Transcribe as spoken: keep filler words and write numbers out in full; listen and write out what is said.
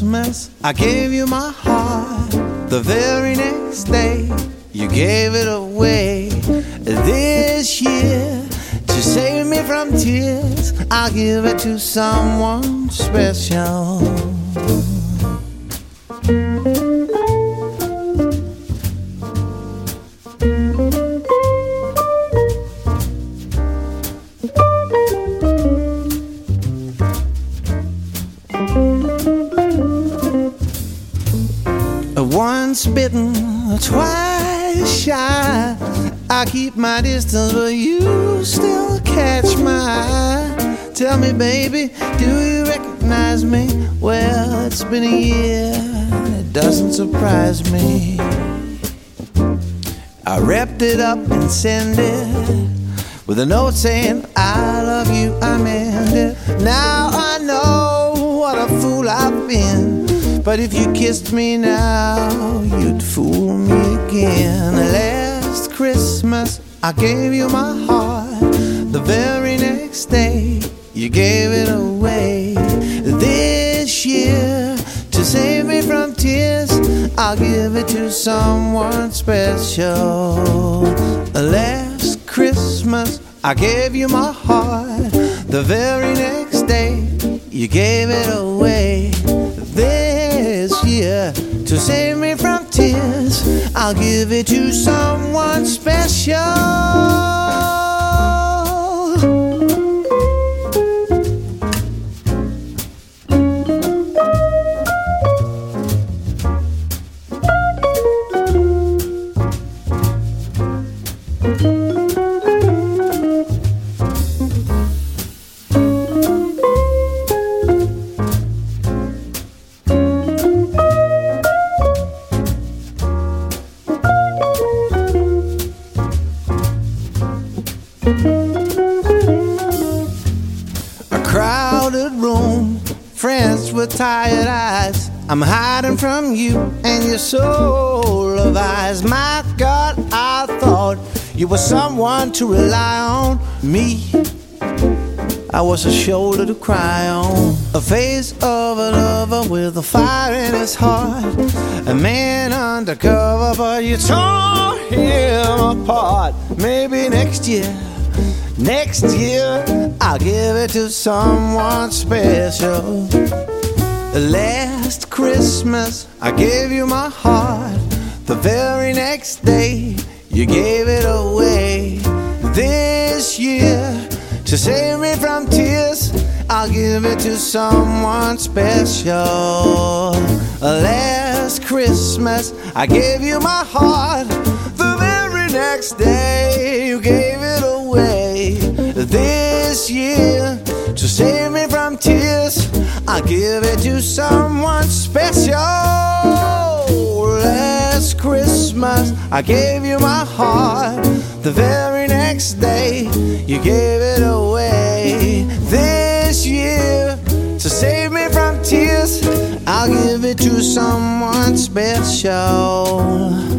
Christmas, I gave you my heart. The very next day, you gave it away. This year, to save me from tears, I'll give it to someone special. Once bitten, twice shy. I keep my distance, but you still catch my eye. Tell me, baby, do you recognize me? Well, it's been a year, and it doesn't surprise me. I wrapped it up and sent it with a note saying, I love you, I meant it. Now I know what a fool I've been, but if you kissed me now, you'd fool me again. Last Christmas, I gave you my heart. The very next day, you gave it away. This year, to save me from tears, I'll give it to someone special. Last Christmas, I gave you my heart. The very next day, you gave it away. This year, to save me from tears, I'll give it to someone special. A crowded room, friends with tired eyes. I'm hiding from you and your soul of eyes. My God, I thought you were someone to rely on. Me, I was a shoulder to cry on. A face of a lover with a fire in his heart. A man undercover, but you tore him apart. Maybe next year, next year, I'll give it to someone special. Last Christmas, I gave you my heart. The very next day, you gave it away. This year, to save me from tears, I'll give it to someone special. Last Christmas, I gave you my heart. The very next day, you gave it away. This year, to save me from tears, I'll give it to someone special. Last Christmas, I gave you my heart. The very next day, you gave it away. This year, to save me from tears, I'll give it to someone special.